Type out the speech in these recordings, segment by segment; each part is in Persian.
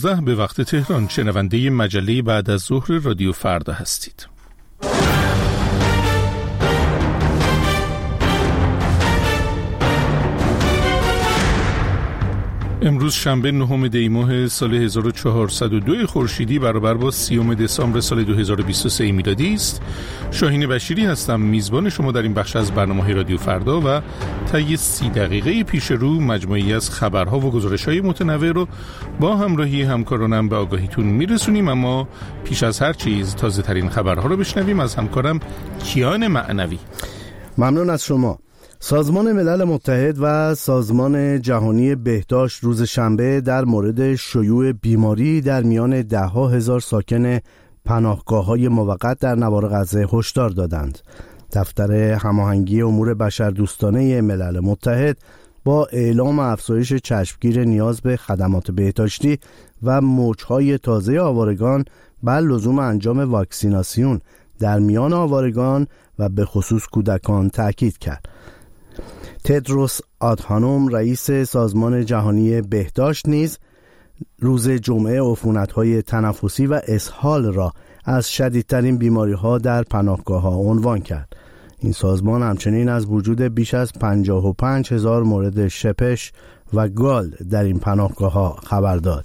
به وقت تهران شنونده مجله بعد از ظهر رادیو فردا هستید. امروز شنبه 9 دی ماه سال 1402 خورشیدی برابر با 30 دسامبر سال 2023 میلادی است. شاهین بشیری هستم، میزبان شما در این بخش از برنامه رادیو فردا و طی 30 دقیقه پیش رو مجموعی از خبرها و گزارش‌های متنوع رو با همراهی همکارانم به آگاهیتون میرسونیم. اما پیش از هر چیز تازه ترین خبرها رو بشنویم از همکارم کیان معنوی. ممنون از شما. سازمان ملل متحد و سازمان جهانی بهداشت روز شنبه در مورد شیوع بیماری در میان ده‌ها هزار ساکن پناهگاه‌های موقت در نوار غزه هشدار دادند. دفتر هماهنگی امور بشردوستانه ملل متحد با اعلام افزایش چشمگیر نیاز به خدمات بهداشتی و موج‌های تازه آوارگان بر لزوم انجام واکسیناسیون در میان آوارگان و به خصوص کودکان تاکید کرد. تدروس آدهانوم رئیس سازمان جهانی بهداشت نیز روز جمعه عفونت‌های تنفسی و اسهال را از شدیدترین بیماری‌ها در پناهگاه‌ها عنوان کرد. این سازمان همچنین از وجود بیش از 55,000 مورد شپش و گال در این پناهگاه‌ها خبر داد.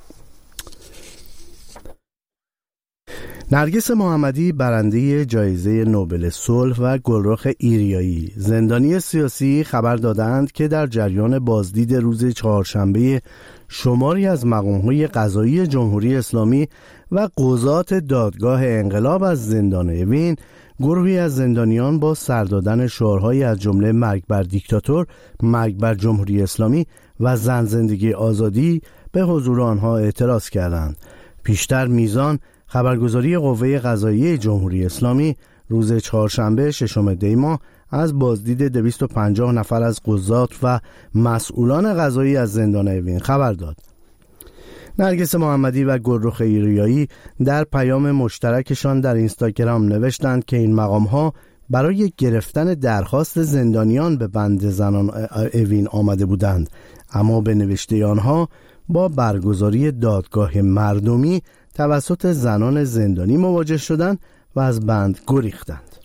نرگس محمدی برنده جایزه نوبل صلح و گلرخ ایریایی زندانی سیاسی خبر دادند که در جریان بازدید روز چهارشنبه شماری از مقام‌های قضایی جمهوری اسلامی و قضات دادگاه انقلاب از زندان اوین، گروهی از زندانیان با سر دادن شعارهایی از جمله مرگ بر دیکتاتور، مرگ بر جمهوری اسلامی و زن زندگی آزادی به حضور آنها اعتراض کردند. پیشتر میزان خبرگزاری قوه قضاییه جمهوری اسلامی روز چهارشنبه 6 دی ماه از بازدید 250 نفر از قضات و مسئولان قضایی از زندان اوین خبر داد. نرگس محمدی و گلرخ ایریایی در پیام مشترکشان در اینستاگرام نوشتند که این مقام‌ها برای گرفتن درخواست زندانیان به بند زنان اوین آمده بودند، اما به نوشته آنها با برگزاری دادگاه مردمی توسط زنان زندانی مواجه شدند و از بند گریختند.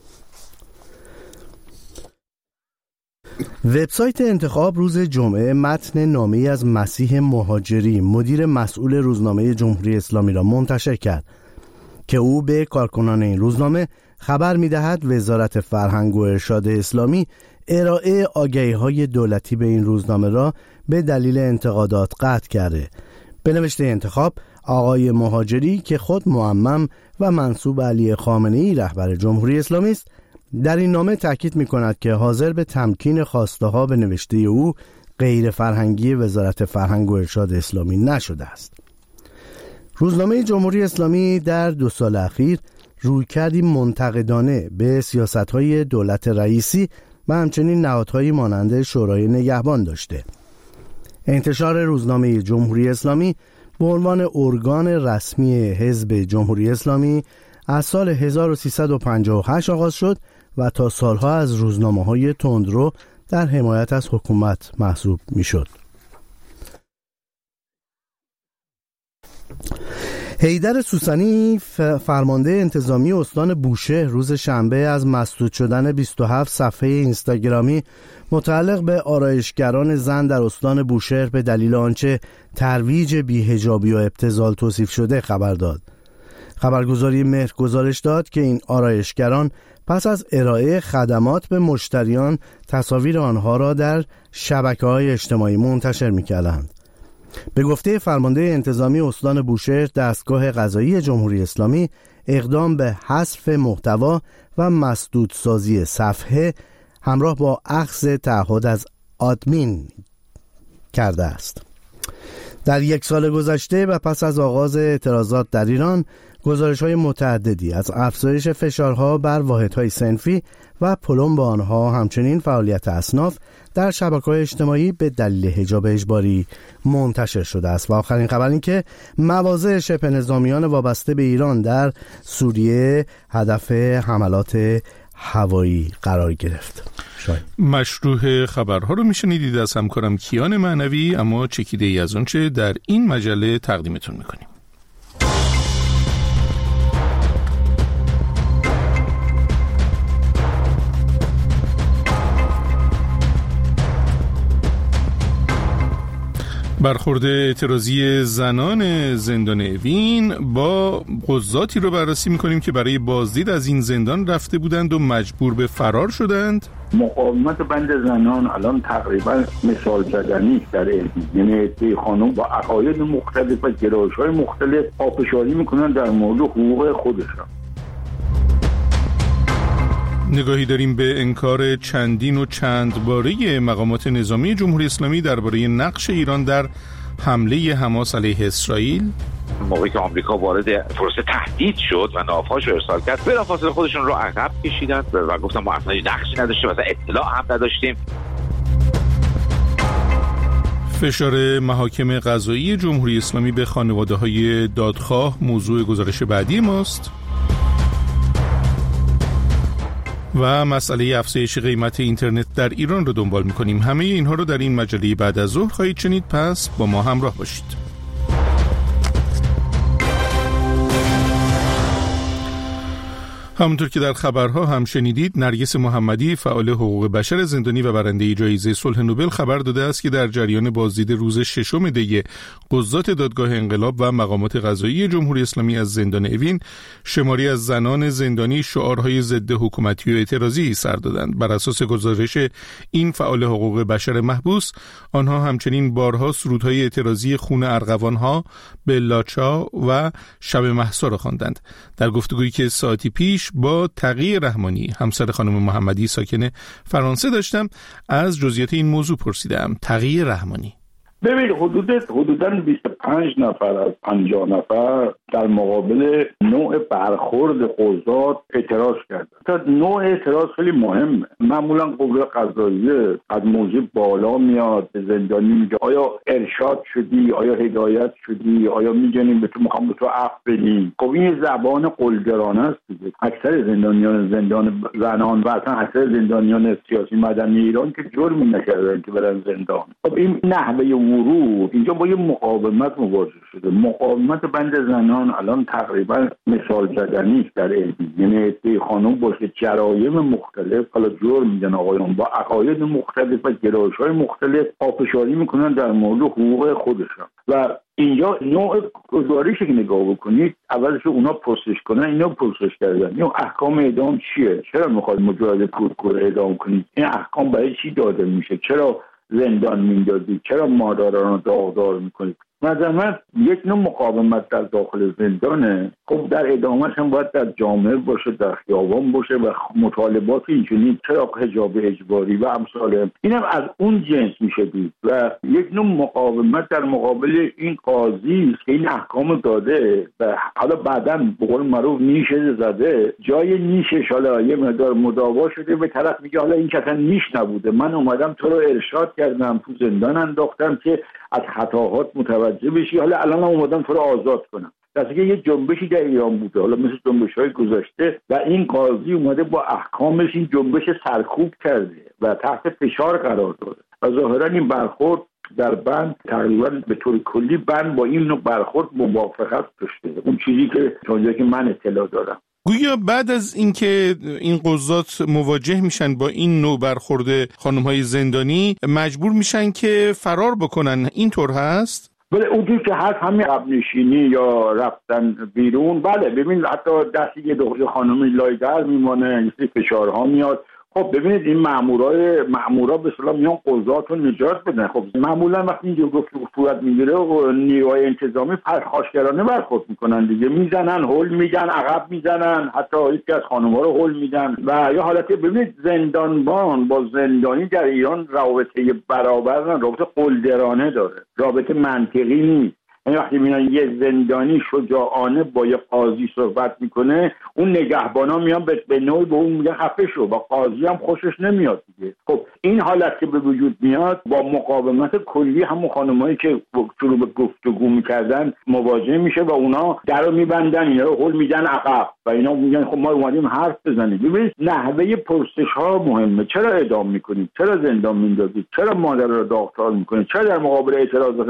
وبسایت انتخاب روز جمعه متن نامه‌ای از مسیح مهاجری، مدیر مسئول روزنامه جمهوری اسلامی را منتشر کرد که او به کارکنان این روزنامه خبر می‌دهد وزارت فرهنگ و ارشاد اسلامی ارائه آگهی‌های دولتی به این روزنامه را به دلیل انتقادات قطع کرده. به نوشته انتخاب، آقای مهاجری که خود معمم و منسوب علی خامنه‌ای رهبر جمهوری اسلامی است، در این نامه تاکید می‌کند که حاضر به تمکین خواسته‌ها به نوشته او غیر فرهنگی وزارت فرهنگ و ارشاد اسلامی نشده است. روزنامه جمهوری اسلامی در 2 سال اخیر رویکردی منتقدانه به سیاست‌های دولت رئیسی و همچنین نهادهایی مانند شورای نگهبان داشته. انتشار روزنامه جمهوری اسلامی به عنوان ارگان رسمی حزب جمهوری اسلامی از سال 1358 آغاز شد و تا سالها از روزنامه‌های تندرو در حمایت از حکومت محسوب می‌شد. حیدر سوسنی فرمانده انتظامی استان بوشهر روز شنبه از مسدود شدن 27 صفحه اینستاگرامی متعلق به آرایشگران زن در استان بوشهر به دلیل آنچه ترویج بی‌حجابی و ابتذال توصیف شده خبر داد. خبرگزاری مهر گزارش داد که این آرایشگران پس از ارائه خدمات به مشتریان تصاویر آنها را در شبکه‌های اجتماعی منتشر می‌کردند. به گفته فرمانده انتظامی استان بوشهر، دستگاه قضایی جمهوری اسلامی اقدام به حذف محتوا و مسدودسازی صفحه همراه با اخذ تعهد از آدمین کرده است. در 1 سال گذشته و پس از آغاز اعتراضات در ایران، گزارش‌های متعددی از افزایش فشارها بر واحدهای صنفی و پلم با آنها، همچنین فعالیت اصناف در شبکه‌های اجتماعی به دلیل حجاب اجباری منتشر شده است. و آخرین خبر این که مواضع شبه نظامیان وابسته به ایران در سوریه هدف حملات هوایی قرار گرفت. مشروع خبرها رو میشنیدید از همکارم کیان معنوی، اما چکیده ای از آنچه در این مجله تقدیمتون میکنیم. برخورد اعتراضی زنان زندان اوین با قضاتی رو بررسی میکنیم که برای بازدید از این زندان رفته بودند و مجبور به فرار شدند. مقاومت بند زنان الان تقریبا مثال زدنی در اوین، یعنی عده خانم با عقاید مختلف و گرایش‌های مختلف پافشاری میکنن در مورد حقوق خودشان. نگاهی داریم به انکار چندین و چند باره مقامات نظامی جمهوری اسلامی درباره نقش ایران در حمله حماس علیه اسرائیل. موقعی که آمریکا وارد پروسه تهدید شد و ناوهاش رو ارسال کرد، بلافاصله خودشون رو عقب کشیدن و گفتن ما اصلا نقشی نداشتیم، مثلا اطلاع هم نداشتیم. فشار محاکم قضایی جمهوری اسلامی به خانواده‌های دادخواه موضوع گزارش بعدی ماست. و مسئله افزایش قیمت اینترنت در ایران رو دنبال می‌کنیم. همه اینها رو در این مجله بعد از ظهر خواهید شنید، پس با ما همراه باشید. همونطور که در خبرها هم شنیدید، نرگس محمدی فعال حقوق بشر زندانی و برنده جایزه صلح نوبل خبر داده است که در جریان بازدید روز 6 دی قضات دادگاه انقلاب و مقامات قضایی جمهوری اسلامی از زندان اوین، شماری از زنان زندانی شعارهای ضد حکومتی و اعتراضی سر دادند. بر اساس گزارش این فعال حقوق بشر محبوس، آنها همچنین بارها سرودهای اعتراضی خون ارغوانها به لاچا و شب مهسا را خواندند. در گفتگویی که ساعتی پیش با تقی رحمانی، همسر خانم محمدی ساکن فرانسه داشتم، از جزئیات این موضوع پرسیدم. تقی رحمانی: ببین، حدوداً 25 نفر از 50 نفر در مقابل نوع برخورد قضات اعتراض کردن. تا نوع اعتراض خیلی مهمه. معمولا قوه قضاییه از موضوع بالا میاد به زندانی میگه آیا ارشاد شدی، آیا هدایت شدی، آیا میگنیم به تو، میخوام به تو عفو بدیم. خب این زبان قلدرانه است دیگه. اکثر زندانیان زندان زنان و اصلا اکثر زندانیان سیاسی مدنی ایران که جرمی نکردن که برن زندان. خب این نحوه ورود اینجا با یه مقاومت مواجه شده. مقاومت بند زنان الان تقریبا مثال زدنی در اوین، یعنی عده خانم با جرایم مختلف، حالا جرم میگن آقایون، با عقاید مختلف و گرایش‌های مختلف پافشاری میکنن در مورد حقوق خودشان. و اینجا نوع گزارشی که نگاه بکنید، اولش اونا پرسش کنن، اینا پرسش کردن یا احکام اعدام چیه، چرا میخواد مجرد کورکور اعدام کنید، این احکام برای چی داده میشه، چرا زندان میندازید، چرا مادران رو داغدار میکنید. نظر من یک نوع مقاومت در داخل زندانه. خب در ادامهش هم باید در جامعه باشه، در خیابان باشه و مطالبات اینجوری، چرا حجاب اجباری و امثال اینم از اون جنس میشه دید. و یک نوع مقاومت در مقابل این قاضی است که این احکام داده و حالا بعداً به قول معروف نیشه زده، جای نیشش حالا یه مقدار مداوا شده، به طرف میگه حالا این که اصلا نیش نبوده، من اومدم تو رو ارشاد کردم، تو زندان انداختم که از خطاهات متوجه بشی، حالا الان اومدم تو رو آزاد کنم. درسته که یه جنبشی در ایران بوده، حالا مثل جنبش‌های گذشته، و این قاضی اومده با احکامش این جنبش سرکوب کرده و تحت فشار قرار داده و ظاهرا این برخورد در بند تقریبا به طور کلی بند با این نوع برخورد موافقت داشته. اون چیزی که تا که من اطلاع دارم، گویا بعد از اینکه این قضات مواجه میشن با این نوع برخورد خانم‌های زندانی، مجبور میشن که فرار بکنن. اینطور هست؟ بله، اونجوری که هست همین عقب نشینی یا رفتن بیرون. بله، ببین حتی دستی یه دختر خانمی لای در میمونه، یه فشارها میاد. خب ببینید این مأمورا به اصطلاح میان قضات رو نجات بدن. خب معمولا وقتی اینجا گفتگو صورت میگیره و نیروهای انتظامی پرخاشگرانه برخورد میکنن دیگه، میزنن، هول میدن، عقب میزنن، حتی یکی از خانم‌ها رو هول میدن. و یا حالت ببینید زندانبان با زندانی در ایران رابطه برابر، رابطه قلدرانه داره، رابطه منطقی نیست. یعنی وقتی میبینن یه زندانی شجاعانه با یه قاضی صحبت میکنه، اون نگهبانا میان به نوعی به اون میگن خفه شو، با قاضی هم خوشش نمیاد دیگه. خب این حالت که به وجود میاد با مقاومت کلی همون خانمایی که شروع به گفتگو میکردن مواجه میشه و اونا درو میبندن، اینا رو هول میدن عقب و اینا میگن خب ما اومدیم حرف بزنیم. ببینید نحوه پرسش ها مهمه. چرا اعدام میکنید؟ چرا زندان میندازید؟ چرا مادر رو داغ‌دار میکنید؟ چرا در مقابل اعتراضات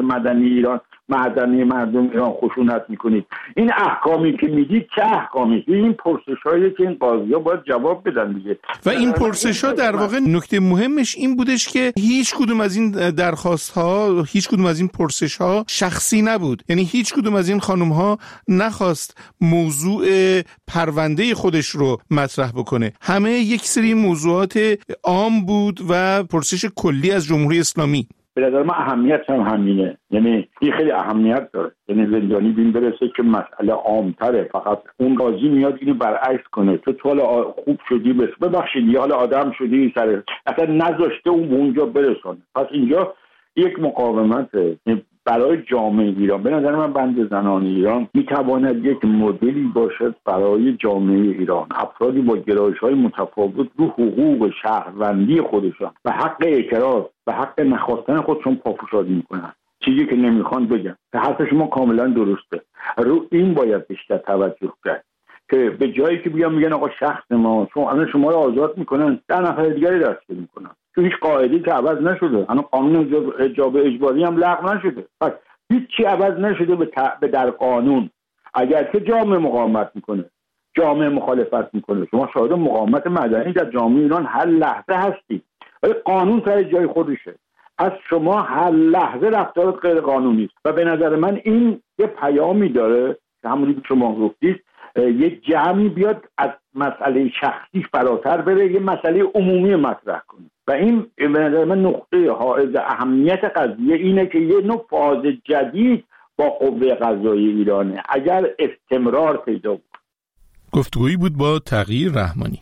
مدنی مردم ایران خشونت میکنید؟ این احکامی که میدید چه احکامی؟ این پرسش‌هایی که این قاضی‌ها باید جواب بدن دیگه. و این پرسش‌ها در واقع نکته مهمش این بودش که هیچ کدوم از این درخواست‌ها، هیچ کدوم از این پرسش‌ها شخصی نبود. یعنی هیچ کدوم از این خانم‌ها نخواست موضوع پرونده خودش رو مطرح بکنه. همه یک سری موضوعات عام بود و پرسش کلی از جمهوری اسلامی. به نظر من اهمیت هم همینه، یعنی این خیلی اهمیت داره. یعنی زندانی بین برسه که مسئله عام‌تره، فقط اون قاضی میاد اینو برعکس کنه، تو حالا خوب شدی ببخشید یا حالا آدم شدی سر اصلا نذاشته اون به اونجا برسونه. پس اینجا یک مقاومته برای جامعه ایران. به نظر من بند زنان ایران میتواند یک مدلی باشد برای جامعه ایران. افرادی با گرایش‌های متفاوت رو حقوق شهروندی خودشان و حق اعتراض و حق نخواستن خودشون پافشاری میکنن، چیزی که نمیخوان بگن. حرف شما کاملا درسته، رو این باید بیشتر توجه کرد که به جایی که بیان میگن آقا شخص ما چون شما رو آزاد میکنن 10 نفر دیگری دستگیر میکنن، چون هیچ قاعده‌ای که عوض نشده، هنوز قانون حجاب اجباری هم لغو نشده، پس هیچ چی عوض نشده به در قانون. اگر که جامعه مقاومت میکنه، جامعه مخالفت میکنه، شما شاهد مقاومت مدنی در جامعه ایران هر لحظه هستید، ولی قانون سر جای خودشه. پس شما هر لحظه رفتارات غیر قانونی است و به نظر من این یه پیامی داره که همونی که شما گفتید، یه جمعی بیاد از مسئله شخصی فراتر بره، یه مسئله عمومی مطرح کنه و این به نظر من نقطه حائز اهمیت قضیه اینه که یه نوع فاز جدید با قوه قضاییه ایرانه اگر استمرار پیدا بود. گفتگویی بود با تغییر رحمانی.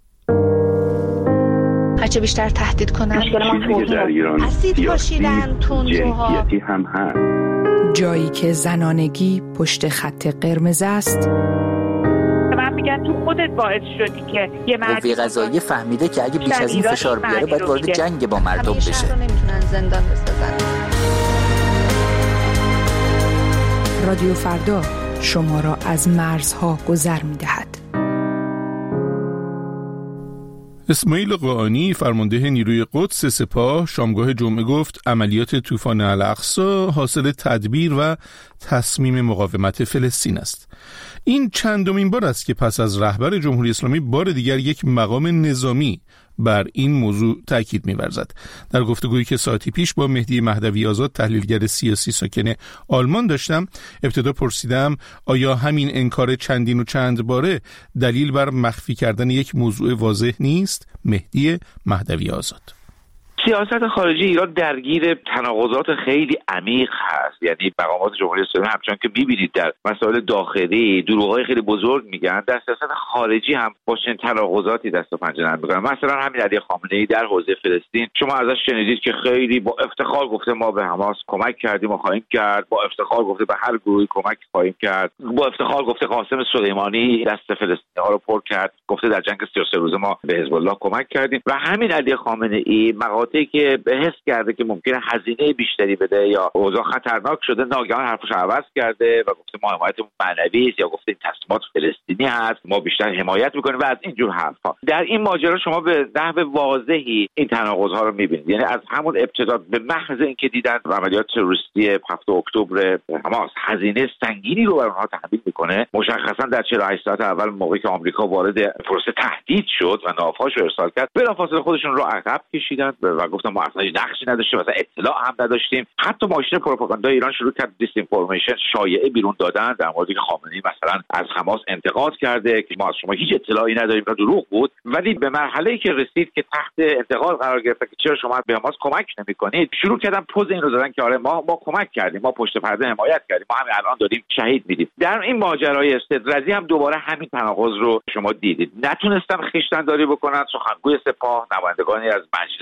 هرچه بیشتر تهدید کنن اسید پاشیدن تندروها هم هست. جایی که زنانگی پشت خط قرمز است، من میگم تو خودت باعث شدی که یه قوه قضاییه فهمیده که اگه بیش از این فشار بیاره باید وارد جنگ با مردم بشه. شهر رو نمیتونن زندان بسازن. رادیو فردا شما را از مرزها گذر می‌دهد. اسماعیل قاآنی فرمانده نیروی قدس سپاه شامگاه جمعه گفت عملیات طوفان الاقصی حاصل تدبیر و تصمیم مقاومت فلسطین است. این چندمین بار است که پس از رهبر جمهوری اسلامی بار دیگر یک مقام نظامی بر این موضوع تاکید می‌ورزد. در گفتگویی که ساعتی پیش با مهدی مهدوی آزاد تحلیلگر سیاسی ساکن آلمان داشتم، ابتدا پرسیدم آیا همین انکار چندین و چند باره دلیل بر مخفی کردن یک موضوع واضح نیست؟ مهدی مهدوی آزاد: سیاست خارجی ایران درگیر تناقضات خیلی عمیق هست. یعنی مقامات جمهوری اسلامی همچنان که می‌بینید در مسائل داخلی دروغ‌های خیلی بزرگ میگن، در سیاست خارجی هم با چنین تناقضاتی دست و پنجه نرم می‌کنن. مثلا همین علی خامنه‌ای در حوزه فلسطین، شما ازش شنیدید که خیلی با افتخار گفته ما به حماس کمک کردیم و خواهیم کرد، با افتخار گفته به هر گروهی کمک خواهیم کرد، با افتخار گفته قاسم سلیمانی دست فلسطینی‌ها رو پر کرد، گفته در جنگ 33 روزه ما به حزب الله کمک کردیم. و همین علی خامنه‌ای که به حس کرده که ممکنه هزینه بیشتری بده یا اوضاع خطرناک شده، ناگهان حرفش عوض کرده و گفته ما حمایتمون معنوی است، یا گفته این تصمیمات فلسطینی هست، ما بیشتر حمایت میکنیم و از اینجور حرفا. در این ماجرا شما به نحو واضحی این تناقض‌ها رو میبینید. یعنی از همون ابتدا به محض اینکه دیدن عملیات تروریستی 7 اکتبر حماس هزینه سنگینی رو بر اونها تحمیل میکنه، مشخصا در 48 ساعت اول موقعی که آمریکا وارد پروسه تهدید شد و نافهاش رو ارسال کرد، بلافاصله خودشون رو عقب کشیدن و گفتن ما اصلا نقشی نداشتیم، مثلا اطلاع هم نداشتیم. حتی ماشین پروپاگاندا ایران شروع کرد دیس اینفورمیشن، شایعه بیرون دادن در موردی که خامنه‌ای مثلا از حماس انتقاد کرده که ما از شما هیچ اطلاعی نداریم و دروغ بود. ولی به مرحله‌ای که رسید که تحت انتقاد قرار گرفت که چرا شما به حماس کمک نمی‌کنید، شروع کردن پوز این رو دادن که آره ما کمک کردیم، ما پشت پرده حمایت کردیم، ما همین الان داریم شهید میدیم. در این ماجرای استدراجی هم دوباره همین تناقض رو شما دیدید. نتونستن خویشتن‌داری بکنن. سخنگوی سپاه، نمایندگانی از مجلس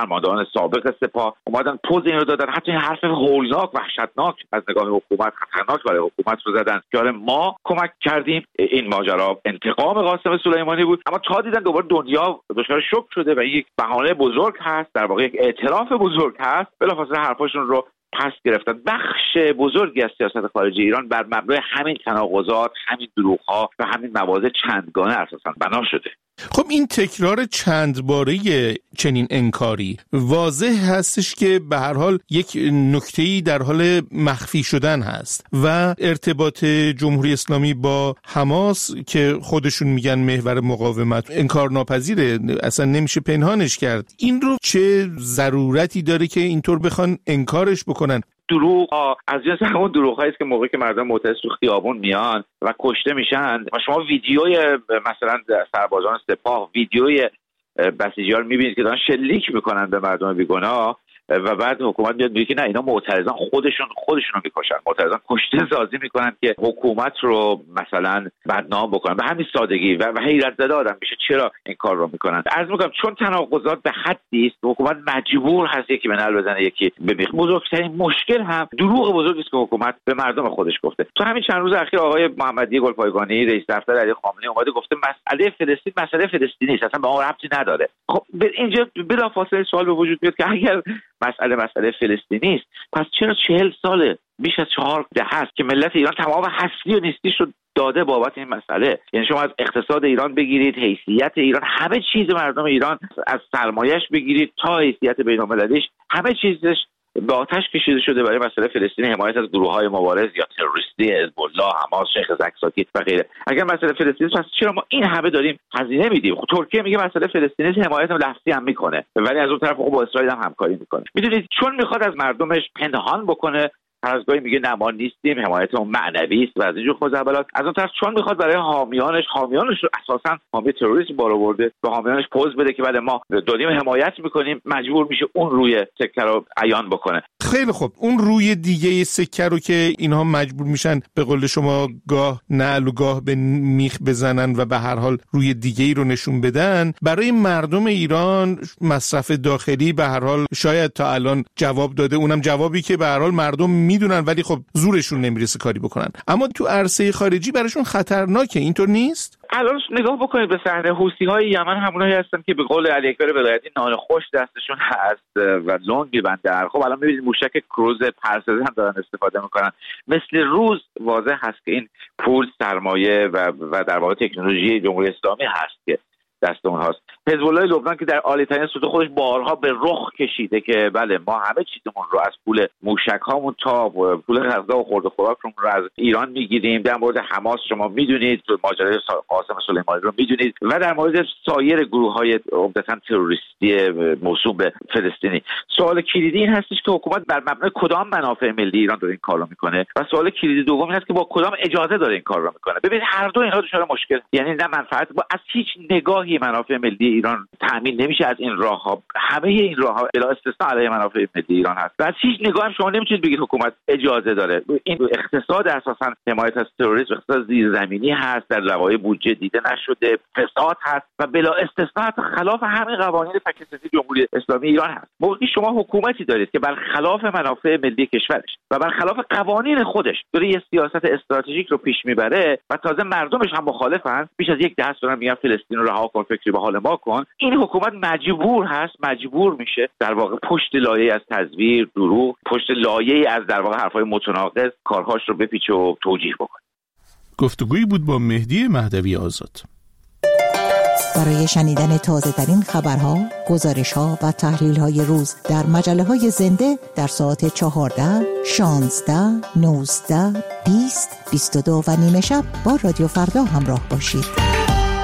فرماندهان سابق سپاه اومدن پوز این رو دادن، حتی این حرف هولناک وحشتناک از نگاه حکومت، خطرناک برای حکومت رو زدن که ما کمک کردیم. این ماجرا انتقام قاسم سلیمانی بود، اما تا دیدن دوباره دنیا دچار شوک شده و یک بهانه بزرگ هست، در واقع یک اعتراف بزرگ هست، بلافاصله حرفاشون رو پس گرفتن. بخش بزرگی از سیاست خارجی ایران بر مبنای همین تناقضات، همین دروغ‌ها و همین مواضع چندگانه اساساً بنا شده. خب این تکرار چند باره چنین انکاری واضح هستش که به هر حال یک نکته‌ای در حال مخفی شدن هست و ارتباط جمهوری اسلامی با حماس که خودشون میگن محور مقاومت انکارناپذیره، اصلا نمیشه پنهانش کرد. این رو چه ضرورتی داره که اینطور بخوان انکارش بکنن؟ دروغ از جنس همون دروغ‌هایی است که موقعی که مردم معترض تو خیابون میان و کشته میشن و شما ویدیوی مثلا سربازان سپاه، ویدیوی بسیجی‌ها رو میبینید که دارن شلیک میکنن به مردم بیگناه و بعد حکومت میاد میگه نه اینا معترضان خودشون رو میکشن، معترضان کشته سازی میکنن که حکومت رو مثلا بدنام بکنن. به همین سادگی و حیرت زده آدم میشه چرا این کار رو میکنن. عرض میکنم چون تناقضات به حدی است حکومت مجبور هست یکی به نعل بزنه یکی بمیخ. بزرگترین مشکل هم دروغ بزرگی است که حکومت به مردم خودش گفته. تو همین چند روز اخیر آقای محمدی گلپایگانی رئیس دفتر علی خامنه‌ای اومده گفته مسئله فلسطین مسئله فلسطینی است، اصلا به ما ربطی نداره. خب اینجا بلافاصله سوال به وجود میاد که اگر مسئله فلسطینی است پس چرا 40 ساله بیش از 4 دهه است که ملت ایران تمام هستی و نیستیش رو داده بابت این مسئله؟ یعنی شما از اقتصاد ایران بگیرید، حیثیت ایران، همه چیز مردم ایران، از سرمایه‌اش بگیرید تا حیثیت بین‌المللیش، همه چیزش به آتش کشیده شده برای مسئله فلسطین، حمایت از گروه‌های مبارز یا تروریستی، حزب الله، حماس، شیخ زکزاکی و غیره. اگر مسئله فلسطین پس چرا ما این همه داریم هزینه میدیم؟ خب ترکیه میگه مسئله فلسطینی حمایت لفظی هم میکنه ولی از اون طرف با اسرائیل هم همکاری میکنه. میدونید چون میخواد از مردمش پنهان بکنه، هر از گاهی میگه نه ما نیستیم، حمایت اون معنوی است و از اینجور خزعبلات. از اون طرف چون میخواد برای حامیانش رو اساسا حامی تروریسم بار آورده به حامیانش پوز بده که بله ما داریم حمایت میکنیم، مجبور میشه اون روی سکه رو عیان بکنه. خیلی خوب، اون روی دیگه سکه رو که اینها مجبور میشن به قول شما گاه نعل و گاه به میخ بزنن و به هر حال روی دیگه‌ای رو نشون بدن، برای مردم ایران مصرف داخلی به هر حال شاید تا الان جواب داده، اونم جوابی که به هر حال مردم میدونن ولی خب زورشون نمیرسه کاری بکنن. اما تو عرصه خارجی براشون خطرناکه، اینطور نیست؟ الان نگاه بکنید به صحنه. حوثی‌های یمن همونایی هستن که به قول علی اکبر ولایتی نان خوش دستشون هست و لنگ می‌بندن. خب الان می‌بینید موشک کروز پرسزن دارن استفاده میکنن. مثل روز واضح هست که این پول، سرمایه و در واقع تکنولوژی جمهوری اسلامی هست که دست اونهاست. حزب الله لبنان که در عالی‌ترین سطوح خودش بارها به رخ کشیده که بله ما همه چیزمون رو از پول موشک‌هامون تا پول غذا و خورد و خوراکمون رو از ایران میگیریم. در مورد حماس شما میدونید، ماجرای قاسم سلیمانی رو میدونید و در مورد سایر گروه‌های عمدتاً تروریستی موسوم به فلسطینی. سوال کلیدی این هستش که حکومت بر مبنای کدام منافع ملی ایران داره این کار رو میکنه و سوال کلیدی دوم این است که با کدام اجازه داره این کار رو میکنه. ببینید هر دو اینها دچار مشکل، یعنی نه منفعت با از هیچ نگاهی منافع ملی ایران تامین نمیشه از این راه‌ها. همه این راه‌ها بلا استثنا علیه منافع ملی ایران هست و از هیچ نگاه شما نمیتونید بگید حکومت اجازه داره. این اقتصاد اساساً حمایت از تروریسم اقتصاد زیرزمینی هست، در لوایح بودجه دیده نشده، فساد هست و بلا استثنا خلاف همه قوانین فکرسازی جمهوری اسلامی ایران هست. موقعی شما حکومتی دارید که برخلاف منافع ملی کشورش و برخلاف قوانین خودش داره یه سیاست استراتژیک رو پیش میبره و تازه مردمش هم مخالفن، بیش از یک دست دارن میگن فلسطین رو رها کن، فکری به حال ما کن، این حکومت مجبور میشه در واقع پشت لایه از تزویر، دروغ، پشت لایه از در واقع حرفای متناقض کارهاش رو بپیچه و توجیه بکنه. گفتگویی بود با مهدی مهدوی آزاد. برای شنیدن تازه‌ترین خبرها، گزارش‌ها و تحلیل‌های روز در مجله‌های زنده در ساعت 14, 16, 19, 20, 22 و نیمه شب با رادیو فردا همراه باشید.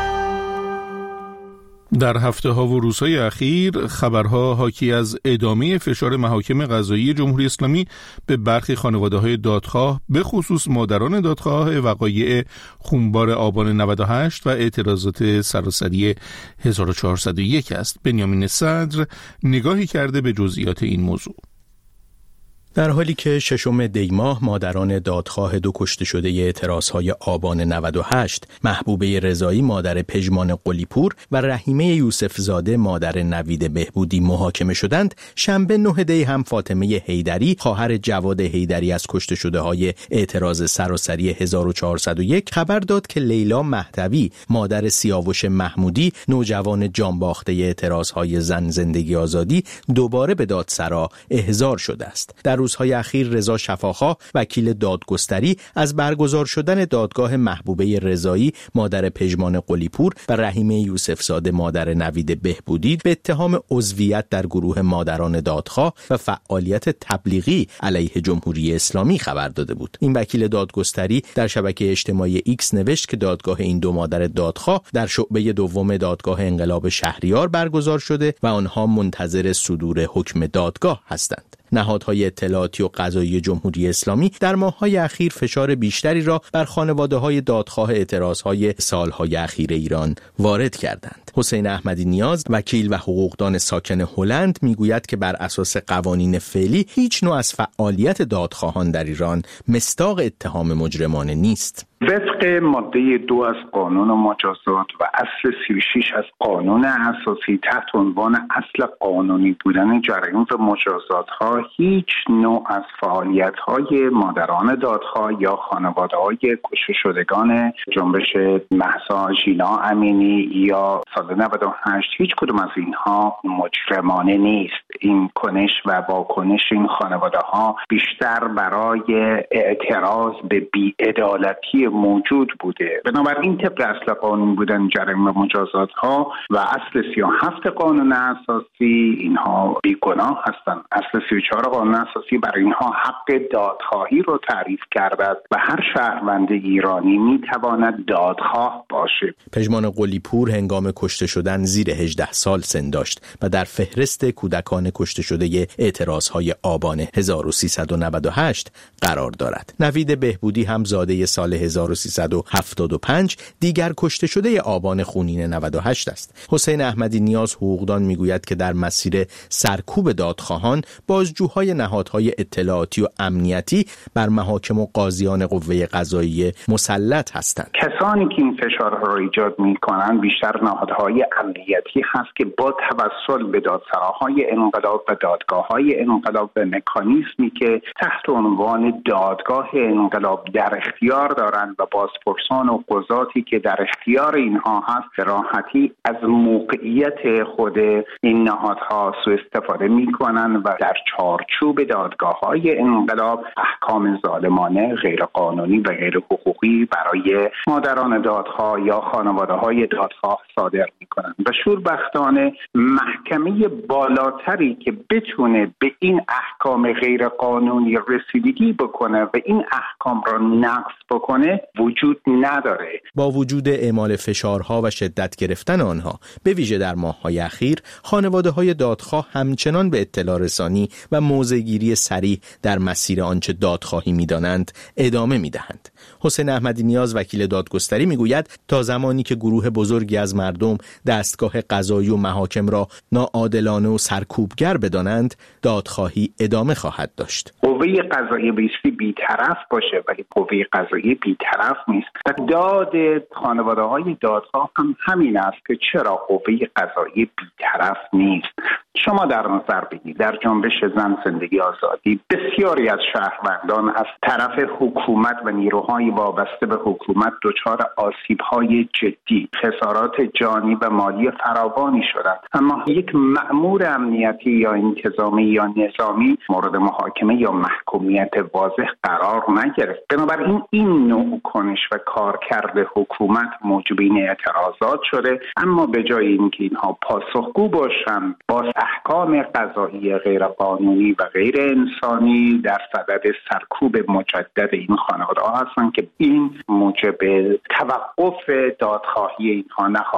در هفته‌ها و روزهای اخیر خبرها حاکی از ادامه فشار محاکم قضایی جمهوری اسلامی به برخی خانواده‌های دادخواه، به خصوص مادران دادخواه وقایع خونبار آبان 98 و اعتراضات سراسری 1401 است. بنیامین صدر نگاهی کرده به جزئیات این موضوع. در حالی که 6 دی ماه مادران دادخواه 2 کشته شده اعتراضهای آبان 98 محبوبه رضایی مادر پژمان قلی‌پور و رحیمه یوسف زاده مادر نوید بهبودی محاکمه شدند، شنبه 9 دی هم فاطمه حیدری خواهر جواد حیدری از کشته شده های اعتراض سراسری 1401 خبر داد که لیلا مهدوی مادر سیاوش محمودی نوجوان جانباخته اعتراضهای زن زندگی آزادی دوباره به دادسرا احضار شده است. در روزهای اخیر رضا شفاخواه وکیل دادگستری از برگزار شدن دادگاه محبوبه رضایی مادر پژمان قلی‌پور و رحیمه یوسف زاده مادر نوید بهبودی به اتهام عضویت در گروه مادران دادخواه و فعالیت تبلیغی علیه جمهوری اسلامی خبر داده بود. این وکیل دادگستری در شبکه اجتماعی ایکس نوشت که دادگاه این 2 مادر دادخواه در شعبه دوم دادگاه انقلاب شهریار برگزار شده و آنها منتظر صدور حکم دادگاه هستند. نهادهای اطلاعاتی و قضایی جمهوری اسلامی در ماه‌های اخیر فشار بیشتری را بر خانواده‌های دادخواه اعتراضهای سالهای اخیر ایران وارد کردند. حسین احمدی نیاز وکیل و حقوقدان ساکن هلند میگوید که بر اساس قوانین فعلی هیچ نوع از فعالیت دادخواهان در ایران مصداق اتهام مجرمانه نیست. وفق ماده 2 از قانون مجازات و اصل 36 از قانون اساسی تحت عنوان اصل قانونی بودن جرایم و مجازات‌ها هیچ نوع از فعالیت‌های مادران دادخواه یا خانواده‌های کشته شدگان جنبش مهسا ژینا امینی یا سال 98 هیچ کدوم از اینها مجرمانه نیست. این کنش و واکنش این خانواده‌ها بیشتر برای اعتراض به بی‌عدالتی موجود بوده. بنابراین طبق اصل قانون بودن جرایم و مجازات‌ها و اصل 37 قانون اساسی اینها بیگناه هستند. اصل 34 قانون اساسی برای اینها حق دادخواهی رو تعریف کرده و هر شهروند ایرانی میتواند دادخواه باشه. پژمان قلی‌پور هنگام کشته شدن زیر 18 سال سن داشت و در فهرست کودکان کشته شده اعتراضهای آبان 1398 قرار دارد. نوید بهبودی هم زاده سال 1375 دیگر کشته شده آبان خونین 98 است. حسین احمدی نیاز حقوقدان میگوید که در مسیر سرکوب دادخواهان بازجوهای نهادهای اطلاعاتی و امنیتی بر محاکم و قاضیان قوه قضاییه مسلط هستند. کسانی که این فشارها را ایجاد می‌کنند بیشتر نهادهای امنیتی هست که با توسل به دادسراهای انقلاب و دادگاه‌های انقلاب و مکانیزمی که تحت عنوان دادگاه انقلاب در اختیار دارند و بازپرسان و قضاتی که در اختیار اینها هست به راحتی از موقعیت خود این نهادها سوء استفاده می‌کنند و در چارچوب دادگاه‌های انقلاب احکام ظالمانه غیرقانونی و غیر حقوقی برای مادران دادخواه یا خانواده‌های دادخواه صادر می‌کنند و شوربختانه محکمه بالاتری که بتونه به این احکام غیرقانونی رسیدگی بکنه و این احکام را نقض بکنه وجود نداره. با وجود اعمال فشارها و شدت گرفتن آنها به ویژه در ماه‌های اخیر، خانواده‌های دادخواه همچنان به اطلاع رسانی و موضع‌گیری صریح در مسیر آنچه دادخواهی می‌دانند ادامه می‌دهند. حسین احمدی نیاز وکیل دادگستری می‌گوید تا زمانی که گروه بزرگی از مردم دستگاه قضایی و محاکم را ناعادلانه و سرکوبگر بدانند، دادخواهی ادامه خواهد داشت. قوه قضاییه بایستی بی‌طرف باشه ولی قوه قضاییه بی‌طرف نیست. و داد خانواده‌های دادخواه هم همین است که چرا قوه قضاییه بی‌طرف نیست. شما در نظر بگیرید در جنبش زن زندگی آزادی بسیاری از شهروندان از طرف حکومت و نیروهای وابسته به حکومت دچار آسیب‌های جدی، خسارات جانی و مالی فراوانی شدند، اما یک مأمور امنیتی یا انتظامی یا نظامی مورد محاکمه یا محکومیت واضح قرار نگرفت. بنابراین این نوع کنش و کارکرد حکومت موجب این اعتراضات شده، اما به جای اینکه اینها پاسخگو باشند با احکام قضایی غیرقانونی و غیر انسانی در صدد سرکوب مجدد این خانواده‌ها هستند که این موجب توقف دادخواهی اینها نخواهد.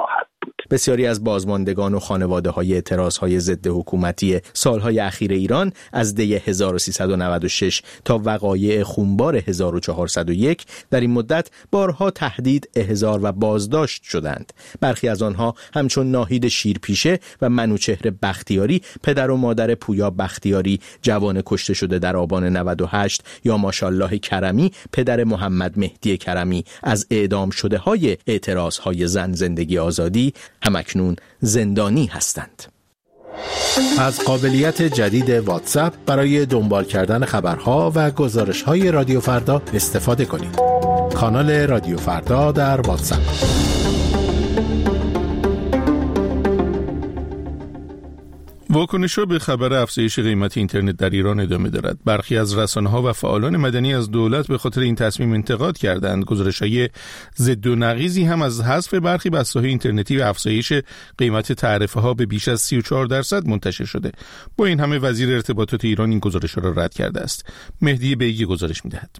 بود. بسیاری از بازماندگان و خانواده‌های اعتراض‌های ضد حکومتی سالهای اخیر ایران از دی 1396 تا وقایع خونبار 1401 در این مدت بارها تهدید، احضار و بازداشت شدند. برخی از آنها همچون ناهید شیرپیشه و منوچهر بختیاری، پدر و مادر پویا بختیاری جوان کشته شده در آبان 98، یا ماشاءالله کرمی، پدر محمد مهدی کرمی، از اعدام شده های اعتراض‌های زن زندگی آزادی همکنون زندانی هستند. از قابلیت جدید واتساپ برای دنبال کردن خبرها و گزارش‌های رادیو فردا استفاده کنید. کانال رادیو فردا در واتساپ. واکنش‌ها به خبر افزایش قیمت اینترنت در ایران ادامه دارد. برخی از رسانه‌ها و فعالان مدنی از دولت به خاطر این تصمیم انتقاد کردند. گزارش‌های ضد و نقیضی هم از حذف برخی بسته‌های اینترنتی و افزایش قیمت تعرفه‌ها به بیش از 34% منتشر شده. با این همه وزیر ارتباطات ایران این گزارش‌ها را رد کرده است. مهدی بیگی گزارش می‌دهد.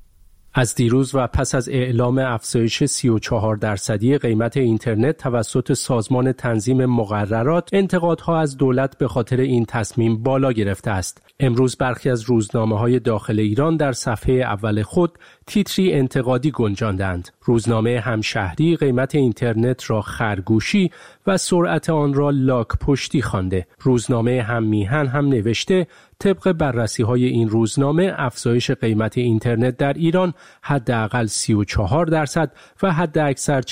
از دیروز و پس از اعلام افزایش 34% قیمت اینترنت توسط سازمان تنظیم مقررات، انتقادها از دولت به خاطر این تصمیم بالا گرفته است. امروز برخی از روزنامه‌های داخل ایران در صفحه اول خود تیتری انتقادی گنجاندند. روزنامه همشهری قیمت اینترنت را خرگوشی و سرعت آن را لاک پشتی خوانده. روزنامه هممیهن هم نوشته طبق بررسی‌های این روزنامه افزایش قیمت اینترنت در ایران حداقل 34% و حداکثر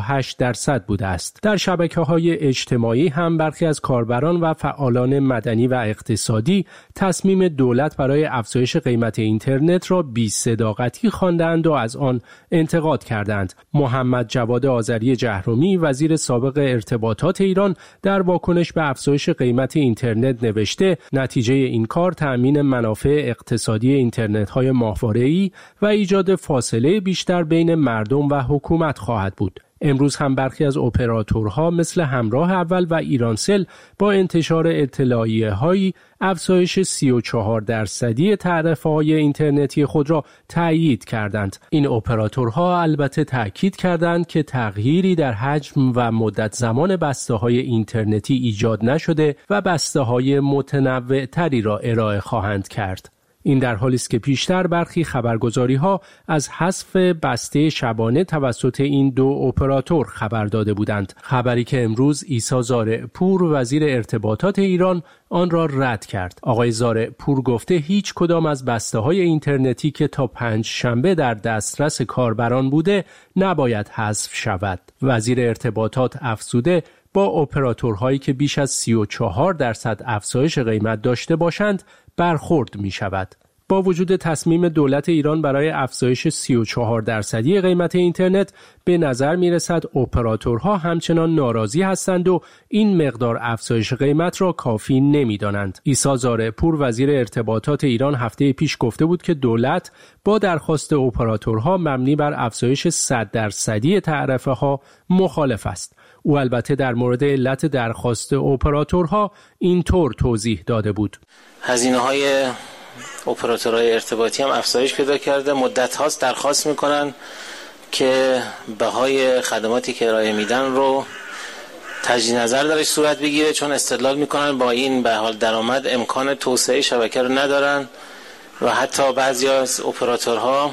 48% بوده است. در شبکه‌های اجتماعی هم برخی از کاربران و فعالان مدنی و اقتصادی تصمیم دولت برای افزایش قیمت اینترنت را بی‌صداقتی خواندند و از آن انتقاد کردند. محمد جواد آذری جهرمی، وزیر سابق ارتباطات ایران، در واکنش به افزایش قیمت اینترنت نوشته نتیجه این کار تأمین منافع اقتصادی اینترنت‌های ماهواره‌ای و ایجاد فاصله بیشتر بین مردم و حکومت خواهد بود. امروز هم برخی از اپراتورها مثل همراه اول و ایرانسل با انتشار اطلاعیه‌های افزایش 34% تعرفه‌های اینترنتی خود را تأیید کردند. این اپراتورها البته تأکید کردند که تغییری در حجم و مدت زمان بسته‌های اینترنتی ایجاد نشده و بسته‌های متنوع‌تری را ارائه خواهند کرد. این در حالی است که پیشتر برخی خبرگزاری‌ها از حذف بسته شبانه توسط این دو اپراتور خبر داده بودند. خبری که امروز عیسی زارعپور، وزیر ارتباطات ایران، آن را رد کرد. آقای زارعپور گفته هیچ کدام از بسته‌های اینترنتی که تا 5 شنبه در دسترس کاربران بوده نباید حذف شود. وزیر ارتباطات افزوده با اپراتورهایی که بیش از 34% افزایش قیمت داشته باشند برخورد می شود. با وجود تصمیم دولت ایران برای افزایش 34% قیمت اینترنت، به نظر می رسد اپراتورها همچنان ناراضی هستند و این مقدار افزایش قیمت را کافی نمی دانند. عیسی زارعپور، وزیر ارتباطات ایران، هفته پیش گفته بود که دولت با درخواست اپراتورها مبنی بر افزایش 100% تعرفه ها مخالف است. او البته در مورد علت درخواست اپراتورها اینطور توضیح داده بود: هزینه‌های اپراتورهای ارتباطی هم افزایش پیدا کرده. مدت هاست درخواست میکنن که بهای خدماتی که ارائه میدن رو تجدید نظر درش صورت بگیره، چون استدلال میکنن با این به حال درآمد امکان توسعه شبکه رو ندارن و حتی بعضی از اپراتورها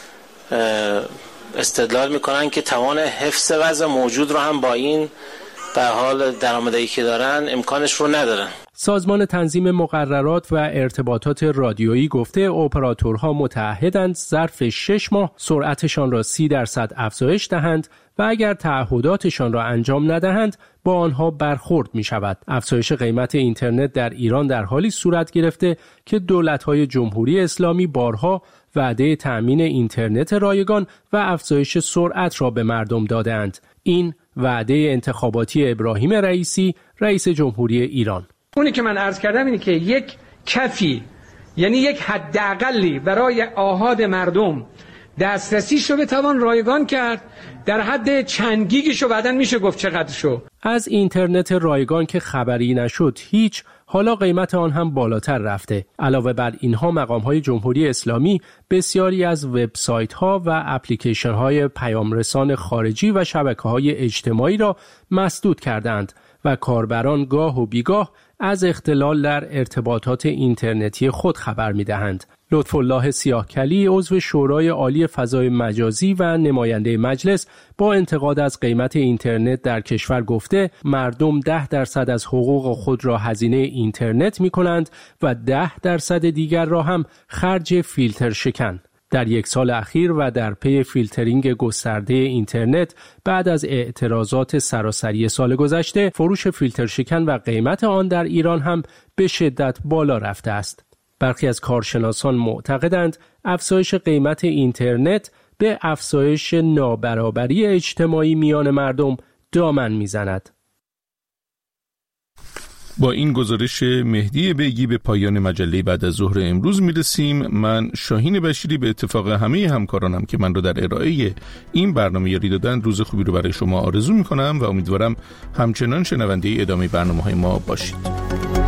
استدلال میکنن که توان حفظ وضع موجود رو هم با این به حال درآمدی که دارن امکانش رو ندارن. سازمان تنظیم مقررات و ارتباطات رادیویی گفته اپراتورها متعهدند ظرف 6 ماه سرعتشان را 30% افزایش دهند و اگر تعهداتشان را انجام ندهند با آنها برخورد می شود. افزایش قیمت اینترنت در ایران در حالی صورت گرفته که دولت‌های جمهوری اسلامی بارها وعده تأمین اینترنت رایگان و افزایش سرعت را به مردم دادند. این وعده انتخاباتی ابراهیم رئیسی، رئیس جمهوری ایران. اونی که من عرض کردم اینه که یک کفی، یعنی یک حداقلی برای آحاد مردم دسترسیش رو بتوان رایگان کرد، در حد چند گیگشو بعدن میشه گفت چقدرشو. از اینترنت رایگان که خبری نشد هیچ، حالا قیمت آن هم بالاتر رفته. علاوه بر اینها مقام‌های جمهوری اسلامی بسیاری از وبسایت‌ها و اپلیکیشن‌های پیامرسان خارجی و شبکه‌های اجتماعی را مسدود کردند و کاربران گاه و بیگاه از اختلال در ارتباطات اینترنتی خود خبر می‌دهند. لطف‌الله سیاهکلی عضو شورای عالی فضای مجازی و نماینده مجلس با انتقاد از قیمت اینترنت در کشور گفته مردم 10% از حقوق خود را هزینه اینترنت می‌کنند و 10% دیگر را هم خرج فیلتر شکن. در یک سال اخیر و در پی فیلترینگ گسترده اینترنت بعد از اعتراضات سراسری سال گذشته، فروش فیلتر شکن و قیمت آن در ایران هم به شدت بالا رفته است. برخی از کارشناسان معتقدند افزایش قیمت اینترنت به افزایش نابرابری اجتماعی میان مردم دامن میزند. با این گزارش مهدی بیگی به پایان مجله بعد از ظهر امروز میرسیم. من شاهین بشیری به اتفاق همه همکارانم که من رو در ارائه این برنامه یاری دادن روز خوبی رو برای شما آرزو میکنم و امیدوارم همچنان شنونده ادامه برنامه‌های ما باشید.